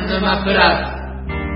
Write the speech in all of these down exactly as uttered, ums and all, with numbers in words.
沼プラス。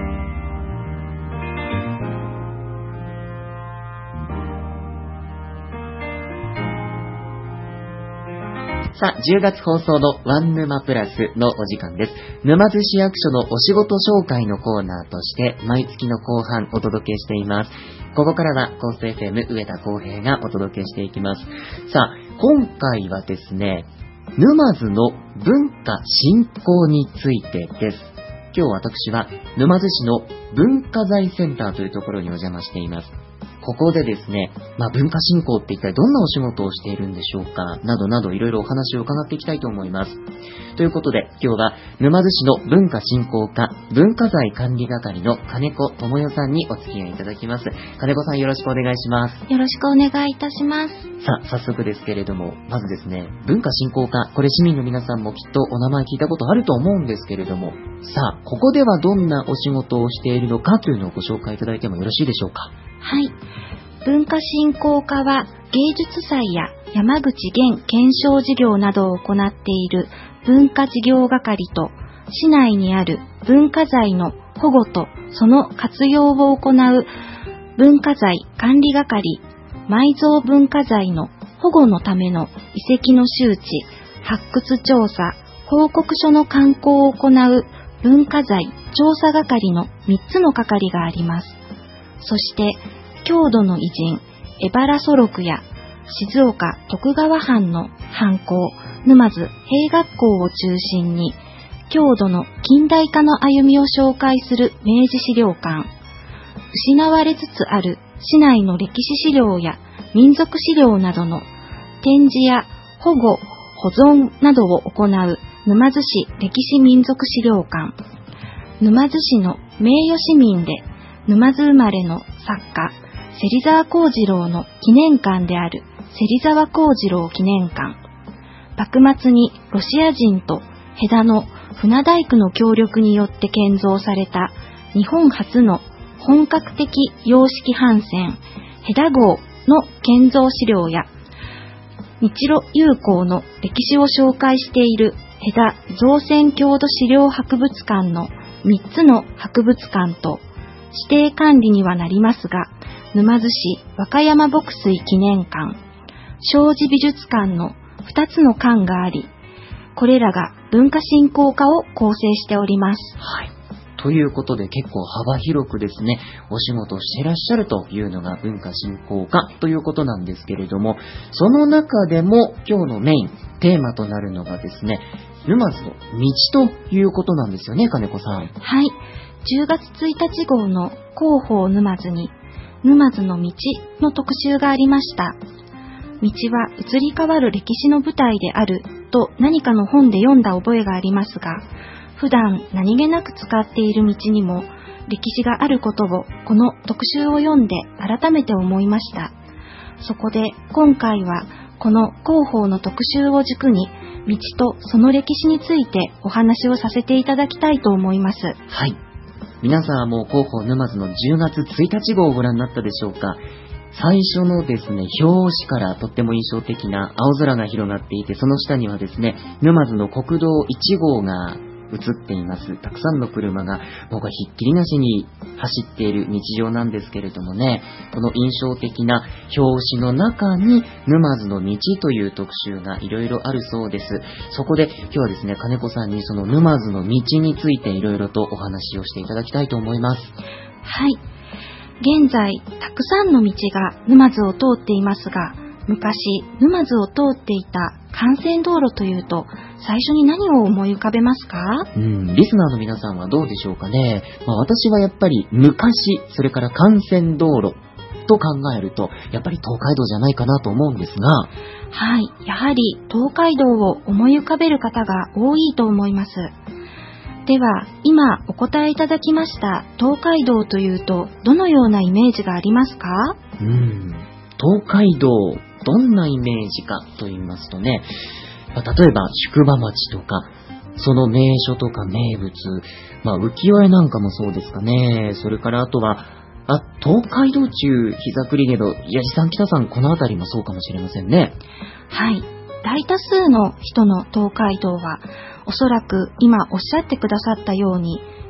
さあ、じゅうがつ放送のワン沼プラスのお時間です。沼津市役所のお仕事紹介のコーナーとして毎月の後半お届けしています。ここからはコース エフエム 上田浩平がお届けしていきます。さあ、今回はですね、沼津の文化振興についてです。今日私は沼津市の文化財センターというところにお邪魔しています。ここでですね、まあ、文化振興って一体どんなお仕事をしているんでしょうか、などなどいろいろお話を伺っていきたいと思います。ということで、今日は沼津市の文化振興課文化財管理係の金子智代さんにお付き合いいただきます。金子さん、よろしくお願いします。 よろしくお願いいたします。 さあ、早速ですけれども、まずですね、文化振興課、これ市民の皆さんもきっとお名前聞いたことあると思うんですけれども、さあ、ここではどんなお仕事をしているのかというのをご紹介いただいてもよろしいでしょうか。 はい。文化振興課は芸術祭や山口現検証事業などを行っている文化事業係と、市内にある文化財の保護とその活用を行う文化財管理係、埋蔵文化財の保護のための遺跡の周知、発掘調査、報告書の刊行を行う文化財調査係のみっつの係があります。そして、郷土の偉人、江原祖録や静岡徳川藩の藩校、沼津兵学校を中心に、郷土の近代化の歩みを紹介する明治資料館、失われつつある市内の歴史資料や民族資料などの展示や保護、保存などを行う沼津市歴史民族資料館、沼津市の名誉市民で沼津生まれの作家、芹沢幸次郎の記念館である芹沢幸次郎記念館、幕末にロシア人と戸田の船大工の協力によって建造された日本初の本格的洋式帆船戸田号の建造資料や日露友好の歴史を紹介している戸田造船郷土資料博物館のみっつの博物館と、指定管理にはなりますが、沼津市和歌山牧水記念館、庄司美術館のふたつの館があり、これらが文化振興課を構成しております。 はい。ということで結構幅広くですね、お仕事をしていらっしゃるというのが文化振興課ということなんですけれども、その中でも今日のメイン、テーマとなるのがですね、沼津の道ということなんですよね、金子さん。 はい。じゅうがつついたち号の広報沼津に、沼津の道の特集がありました。道は移り変わる歴史の舞台であると何かの本で読んだ覚えがありますが、普段何気なく使っている道にも歴史があることをこの特集を読んで改めて思いました。そこで今回はこの広報の特集を軸に道とその歴史についてお話をさせていただきたいと思います。 はい。皆さんはもう広報沼津のじゅうがつついたち号をご覧になったでしょうか。最初のですね、表紙からとっても印象的な青空が広がっていて、その下にはですね、沼津の国道いち号が映っています。たくさんの車が僕はひっきりなしに走っている日常なんですけれどもね、この印象的な表紙の中に沼津の道という特集がいろいろあるそうです。そこで今日はですね、金子さんにその沼津の道についていろいろとお話をしていただきたいと思います。 はい。現在たくさんの道が沼津を通っていますが、昔沼津を通っていた幹線道路というと最初に何を思い浮かべますか？ うん、リスナーの皆さんはどうでしょうかね。まあ、私はやっぱり昔、それから幹線道路と考えるとやっぱり東海道じゃないかなと思うんですが、 はい、やはり東海道を思い浮かべる方が多いと思います。では今お答えいただきました東海道というとどのようなイメージがありますか？ うん、東海道どんなイメージかと言いますとね、まあ、例えば宿場町とかその名所とか名物、まあ、浮世絵なんかもそうですかね。それからあとはあ東海道中膝栗毛の八木さん北さん、この辺りもそうかもしれませんね。 はい、大多数の人の東海道はおそらく今おっしゃってくださったように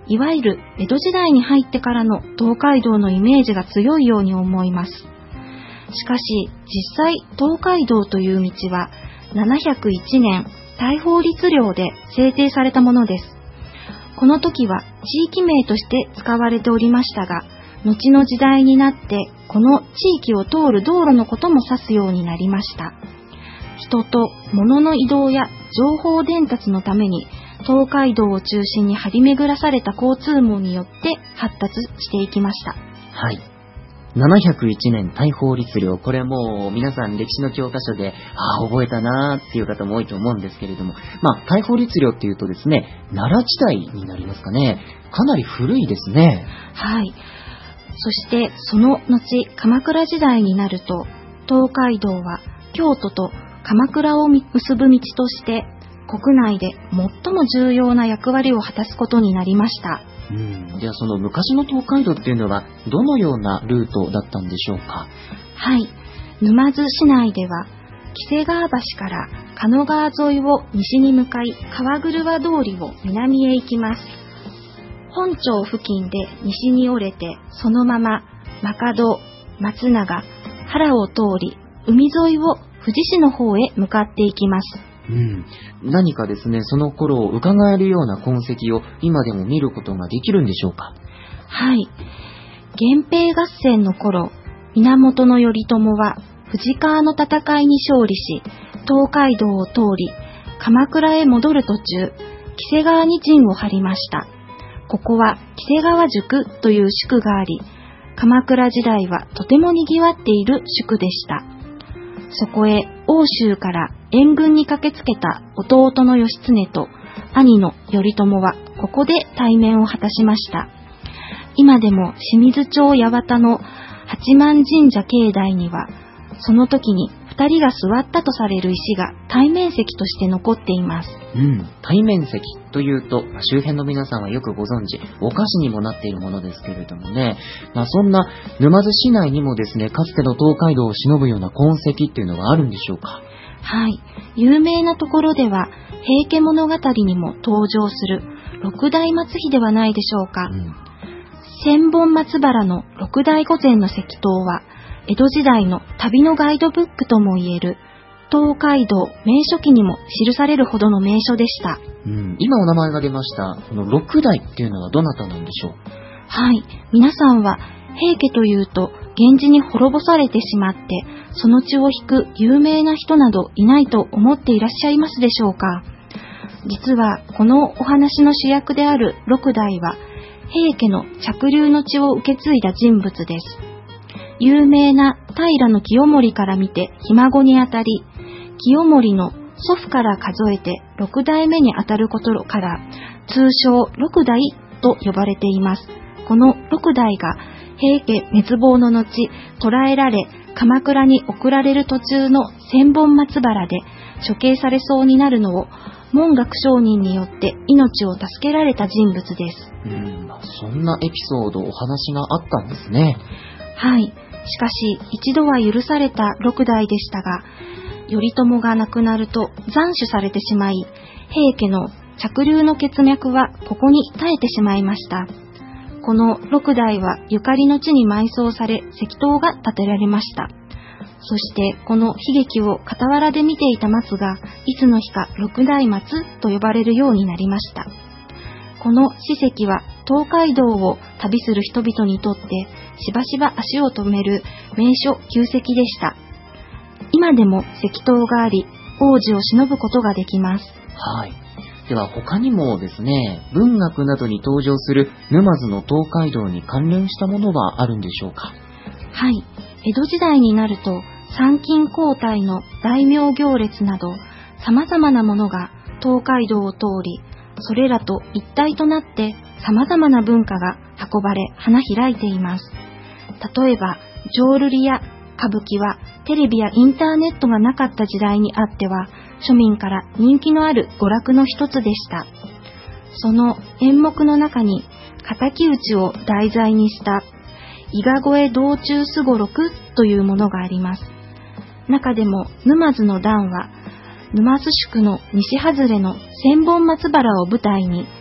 いわゆる江戸時代に入ってからの東海道のイメージが強いように思います。しかし実際東海道という道はななひゃくいちねん大宝律令で制定されたものです。この時は地域名として使われておりましたが、後の時代になってこの地域を通る道路のことも指すようになりました。人と物の移動や情報伝達のために東海道を中心に張り巡らされた交通網によって発達していきました。 はい。ななひゃくいちねん大宝律令、これもう皆さん歴史の教科書で、ああ、覚えたなーっていう方も多いと思うんですけれども、まあ、大宝律令っていうとですね、奈良時代になりますかね。かなり古いですね。 はい。そしてその後、鎌倉時代になると、東海道は京都と鎌倉を結ぶ道として、国内で最も重要な役割を果たすことになりました。 うん、じゃあその昔の東海道っていうのはどのようなルートだったんでしょうか？ はい。沼津市内では黄瀬川橋から狩野川沿いを西に向かい、川車通りを南へ行きます。本町付近で西に折れて、そのまま中戸、松永、原を通り、海沿いを富士市の方へ向かっていきます。 うん、何かですね、その頃を伺えるような痕跡を今でも見ることができるんでしょうか？ はい。源平合戦の頃、源頼朝は富士川の戦いに勝利し、東海道を通り、鎌倉へ戻る途中、黄瀬川に陣を張りました。ここは黄瀬川宿という宿があり、鎌倉時代はとても賑わっている宿でした。そこへ奥州から援軍に駆けつけた弟の義経と兄の頼朝はここで対面を果たしました。今でも清水町八幡の八幡神社境内には、その時に二人が座ったとされる石が対面石として残っています。 うん、対面石というと、周辺の皆さんはよくご存知、お菓子にもなっているものですけれどもね、まあ、そんな沼津市内にもですね、かつての東海道を忍ぶような痕跡っていうのがあるんでしょうか？ はい。有名なところでは、平家物語にも登場する六代松妃ではないでしょうか。うん、千本松原の六代御前の石塔は、江戸時代の旅のガイドブックともいえる東海道名所記にも記されるほどの名所でした。 うん、今お名前が出ましたこの六代っていうのはどなたなんでしょう？ はい、皆さんは平家というと源氏に滅ぼされてしまってその血を引く有名な人などいないと思っていらっしゃいますでしょうか？実はこのお話の主役である六代は平家の嫡流の血を受け継いだ人物です。有名な平清盛から見てひ孫にあたり、清盛の祖父から数えて六代目にあたることから通称六代と呼ばれています。この六代が平家滅亡の後捕らえられ鎌倉に送られる途中の千本松原で処刑されそうになるのを文覚上人によって命を助けられた人物です。 うん、そんなエピソードお話があったんですね。 はい。しかし一度は許された六代でしたが、頼朝が亡くなると斬首されてしまい、平家の嫡流の血脈はここに絶えてしまいました。この六代はゆかりの地に埋葬され、石塔が建てられました。そしてこの悲劇を傍らで見ていた松が、いつの日か六代松と呼ばれるようになりました。この史跡は東海道を旅する人々にとってしばしば足を止める名所旧跡でした。今でも石塔があり、王子を偲ぶことができます。 はい。では他にもですね、文学などに登場する沼津の東海道に関連したものはあるんでしょうか？ はい。江戸時代になると参勤交代の大名行列など様々なものが東海道を通り、それらと一体となって様々な文化が運ばれ花開いています。例えば浄瑠璃や歌舞伎はテレビやインターネットがなかった時代にあっては庶民から人気のある娯楽の一つでした。その演目の中に敵討ちを題材にした伊賀越え道中すごろくというものがあります。中でも沼津の段は沼津宿の西外れの千本松原を舞台に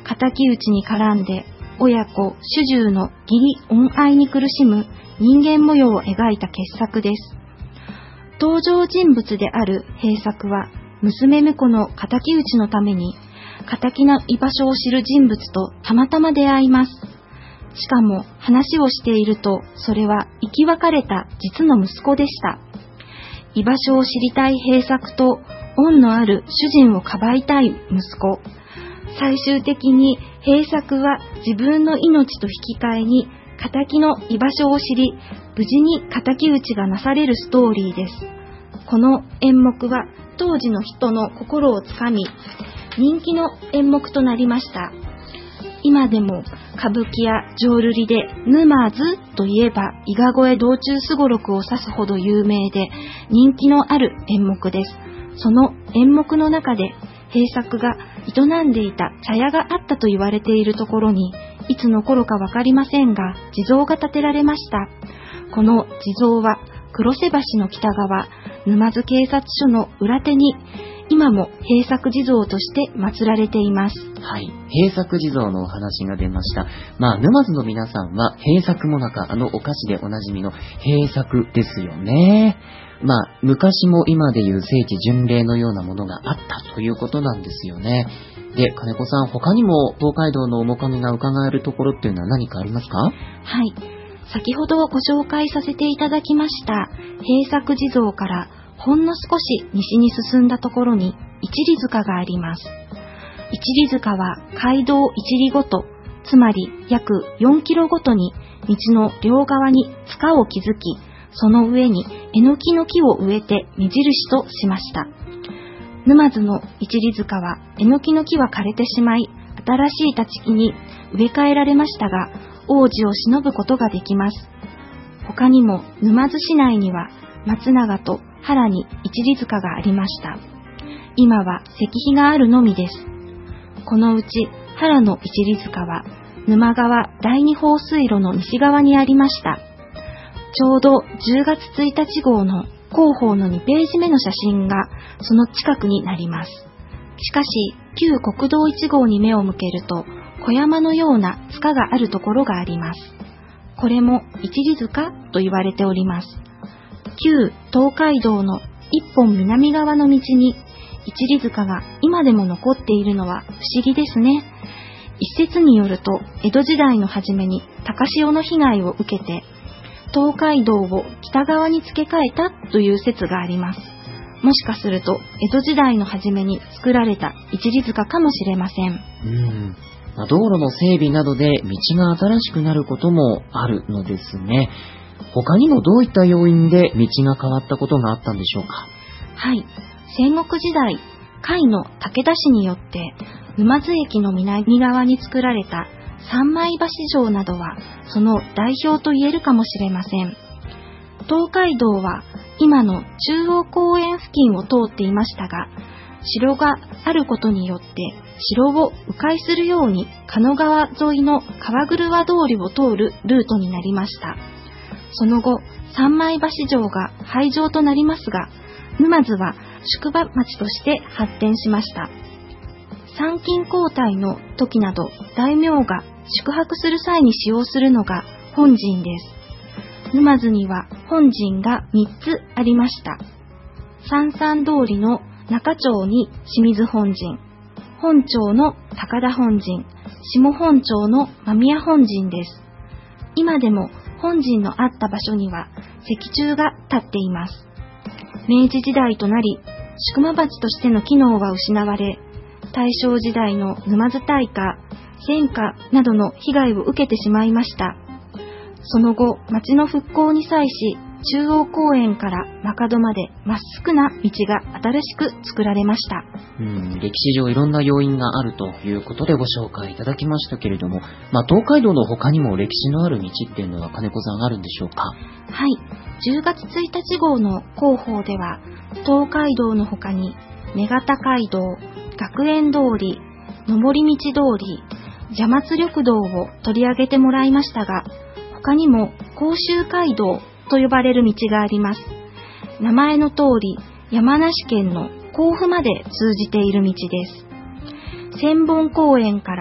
敵討ちに絡んで親子主従の義理恩愛に苦しむ人間模様を描いた傑作です。登場人物である平作は娘婿の敵討ちのために敵の居場所を知る人物とたまたま出会います。しかも話をしていると、それは生き別れた実の息子でした。居場所を知りたい平作と恩のある主人をかばいたい息子。最終的に平作は自分の命と引き換えに敵の居場所を知り、無事に敵討ちがなされるストーリーです。この演目は当時の人の心をつかみ、人気の演目となりました。今でも歌舞伎や浄瑠璃で沼津といえば伊賀越え道中すごろくを指すほど有名で人気のある演目です。その演目の中で平作が営んでいた茶屋があったと言われているところに、いつの頃かわかりませんが地蔵が建てられました。この地蔵は黒瀬橋の北側、沼津警察署の裏手に今も平作地蔵として祀られています。 はい。平作地蔵のお話が出ました。まあ、沼津の皆さんは平作もなか、あのお菓子でおなじみの平作ですよね。まあ、昔も今でいう聖地巡礼のようなものがあったということなんですよね。で、金子さん、他にも東海道の面影が伺えるところっていうのは何かありますか？ はい。先ほどご紹介させていただきました平作地蔵からほんの少し西に進んだところに一里塚があります。一里塚は街道一里ごと、つまり約よんキロごとに道の両側に塚を築き、その上にえのきの木を植えて目印としました。沼津の一里塚はえのきの木は枯れてしまい、新しい立ち木に植え替えられましたが、王子を偲ぶことができます。他にも沼津市内には松永と原に一里塚がありました。今は石碑があるのみです。このうち原の一里塚は沼川第二放水路の西側にありました。ちょうどじゅうがつついたち号の広報のにページ目の写真がその近くになります。しかし旧国道いち号に目を向けると小山のような塚があるところがあります。これも一里塚と言われております。旧東海道の一本南側の道に一里塚が今でも残っているのは不思議ですね。一説によると江戸時代の初めに高潮の被害を受けて東海道を北側に付け替えたという説があります。もしかすると江戸時代の初めに作られた一里塚かもしれません。 うんまあ、道路の整備などで道が新しくなることもあるのですね。他にもどういった要因で道が変わったことがあったんでしょうか？ はい。戦国時代、甲斐の武田氏によって沼津駅の南側に作られた三枚橋城などはその代表と言えるかもしれません。東海道は今の中央公園付近を通っていましたが、城があることによって城を迂回するように狩野川沿いの川車通りを通るルートになりました。その後、三枚橋城が廃城となりますが、沼津は宿場町として発展しました。参勤交代の時など、大名が宿泊する際に使用するのが本陣です。沼津には本陣がみっつありました。三々通りの中町に清水本陣、本町の高田本陣、下本町の間宮本陣です。今でも本陣のあった場所には石柱が立っています。明治時代となり、宿場町としての機能は失われ、大正時代の沼津大火、戦火などの被害を受けてしまいました。その後、町の復興に際し、中央公園から中戸までまっすぐな道が新しく作られました。 うん、歴史上いろんな要因があるということでご紹介いただきましたけれども、まあ、東海道の他にも歴史のある道っていうのは金子さんあるんでしょうか？ はい。じゅうがつついたち号の広報では、東海道の他に、女型街道、学園通り、上り道通り、邪松緑道を取り上げてもらいましたが、他にも甲州街道と呼ばれる道があります。名前の通り、山梨県の甲府まで通じている道です。千本公園から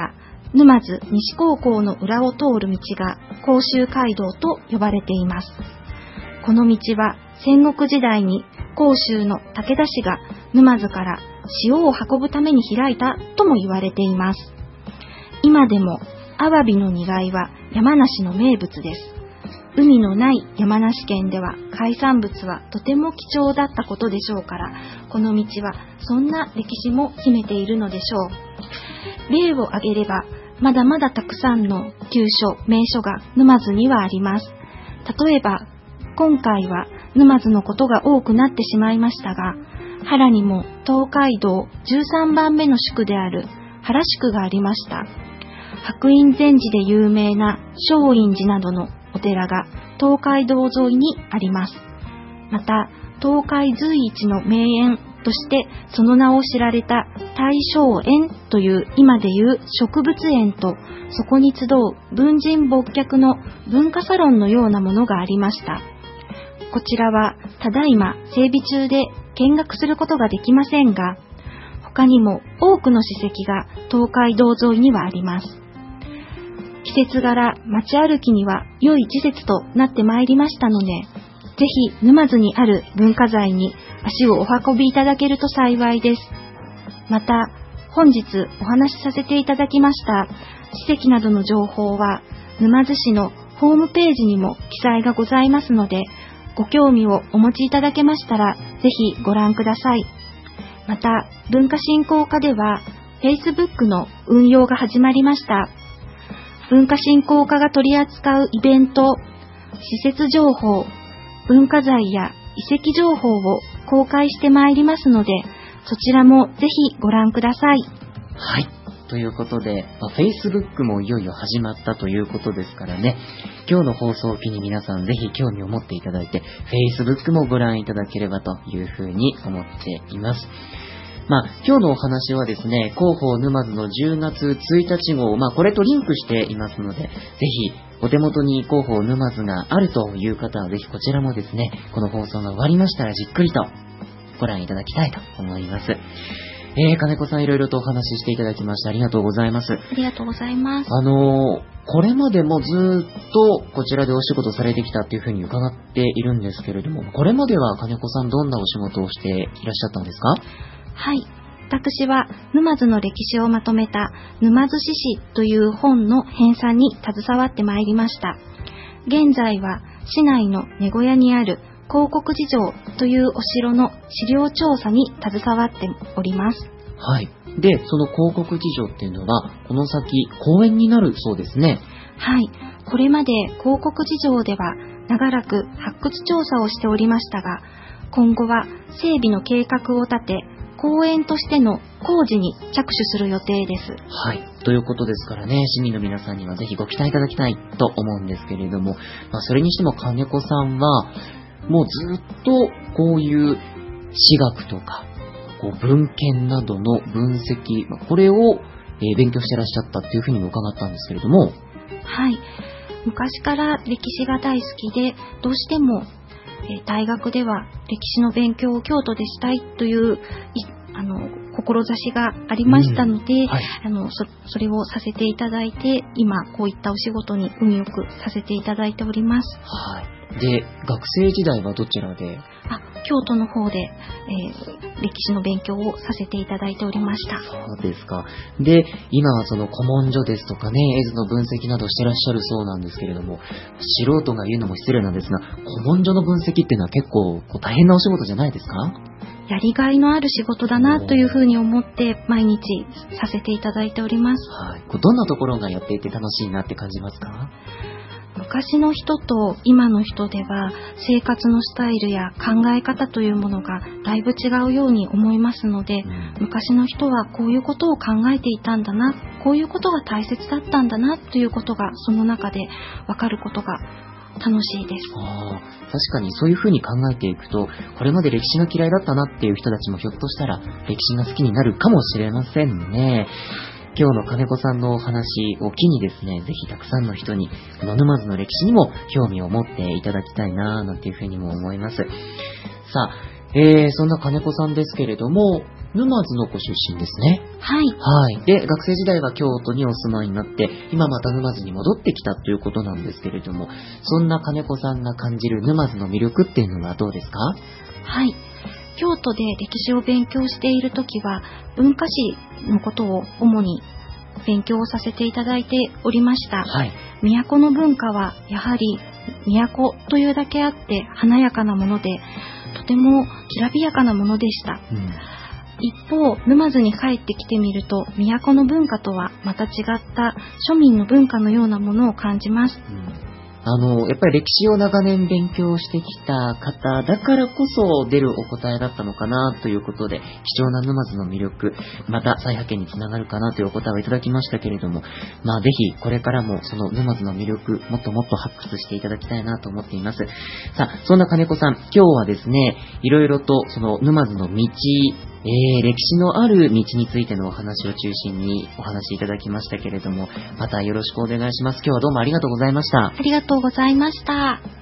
沼津西高校の裏を通る道が甲州街道と呼ばれています。この道は戦国時代に甲州の武田氏が沼津から塩を運ぶために開いたとも言われています。今でもアワビの煮貝は山梨の名物です。海のない山梨県では海産物はとても貴重だったことでしょうから、この道はそんな歴史も秘めているのでしょう。例を挙げれば、まだまだたくさんの旧所、名所が沼津にはあります。例えば、今回は沼津のことが多くなってしまいましたが、原にも東海道じゅうさんばんめの宿である原宿がありました。白隠禅寺で有名な松陰寺などのお寺が東海道沿いにあります。また、東海随一の名園としてその名を知られた大正園という今でいう植物園と、そこに集う文人墨客の文化サロンのようなものがありました。こちらはただいま整備中で見学することができませんが、他にも多くの史跡が東海道沿いにはあります。季節柄街歩きには良い季節となってまいりましたので、ぜひ沼津にある文化財に足をお運びいただけると幸いです。また、本日お話しさせていただきました史跡などの情報は沼津市のホームページにも記載がございますので、ご興味をお持ちいただけましたらぜひご覧ください。また、文化振興課では Facebook の運用が始まりました。文化振興課が取り扱うイベント、施設情報、文化財や遺跡情報を公開してまいりますので、そちらもぜひご覧ください。 はい。ということで、まあ、Facebook もいよいよ始まったということですからね、今日の放送を機に皆さんぜひ興味を持っていただいて、Facebook もご覧いただければというふうに思っています。まあ、今日のお話はですね、広報沼津のじゅうがつついたち号、まあ、これとリンクしていますので、ぜひ、お手元に広報沼津があるという方は、ぜひこちらもですね、この放送が終わりましたらじっくりとご覧いただきたいと思います。えー、金子さんいろいろとお話ししていただきましてありがとうございます。 ありがとうございます。 あのー、これまでもずーっとこちらでお仕事されてきたっていうふうに伺っているんですけれども、これまでは金子さんどんなお仕事をしていらっしゃったんですか？ はい。私は沼津の歴史をまとめた沼津史詩という本の編纂に携わってまいりました。現在は市内の根小屋にある興国寺城というお城の資料調査に携わっております。 はい。で、その興国寺城っていうのはこの先公園になるそうですね。 はい。これまで興国寺城では長らく発掘調査をしておりましたが、今後は整備の計画を立て、公園としての工事に着手する予定です。 はい。ということですからね、市民の皆さんにはぜひご期待いただきたいと思うんですけれども、まあ、それにしても金子さんは、もうずっとこういう史学とか、こう文献などの分析、まあ、これを、えー、勉強してらっしゃったっていうふうにも伺ったんですけれども。 はい。昔から歴史が大好きで、どうしても大学では歴史の勉強を京都でしたいというあの志がありましたので、うんはい、あの そ, それをさせていただいて、今こういったお仕事に運よくさせていただいております。 はい。で、学生時代はどちらで？ あ、京都の方で、えー、歴史の勉強をさせていただいておりました。 そうですか。で、今はその古文書ですとかね、絵図の分析などしてらっしゃるそうなんですけれども、素人が言うのも失礼なんですが、古文書の分析っていうのは結構こう大変なお仕事じゃないですか？ やりがいのある仕事だなというふうに思って毎日させていただいております。 はい。どんなところがやっていて楽しいなって感じますか？ 昔の人と今の人では生活のスタイルや考え方というものがだいぶ違うように思いますので、うん、昔の人はこういうことを考えていたんだな、こういうことが大切だったんだなということがその中でわかることが楽しいです。 ああ、確かにそういうふうに考えていくと、これまで歴史が嫌いだったなっていう人たちもひょっとしたら歴史が好きになるかもしれませんね。今日の金子さんのお話を機にですね、ぜひたくさんの人にこの沼津の歴史にも興味を持っていただきたいなぁなんていうふうにも思います。さあ、えー、そんな金子さんですけれども、 沼津のご出身ですね。 はい。 はい。で、学生時代は京都にお住まいになって、今また沼津に戻ってきたということなんですけれども、そんな金子さんが感じる沼津の魅力っていうのはどうですか？ はい。京都で歴史を勉強しているときは、文化史のことを主に勉強させていただいておりました。 はい。 都の文化はやはり都というだけあって華やかなもので、とてもきらびやかなものでした。 うん、 一方、沼津に帰ってきてみると、都の文化とはまた違った庶民の文化のようなものを感じます。 うん、あの、やっぱり歴史を長年勉強してきた方だからこそ出るお答えだったのかなということで、貴重な沼津の魅力、また再発見につながるかなというお答えをいただきましたけれども、まあぜひこれからもその沼津の魅力、もっともっと発掘していただきたいなと思っています。さあ、そんな金子さん、今日はですね、いろいろとその沼津の道、えー、歴史のある道についてのお話を中心にお話しいただきましたけれども、またよろしくお願いします。今日はどうもありがとうございました。 ありがとうございました。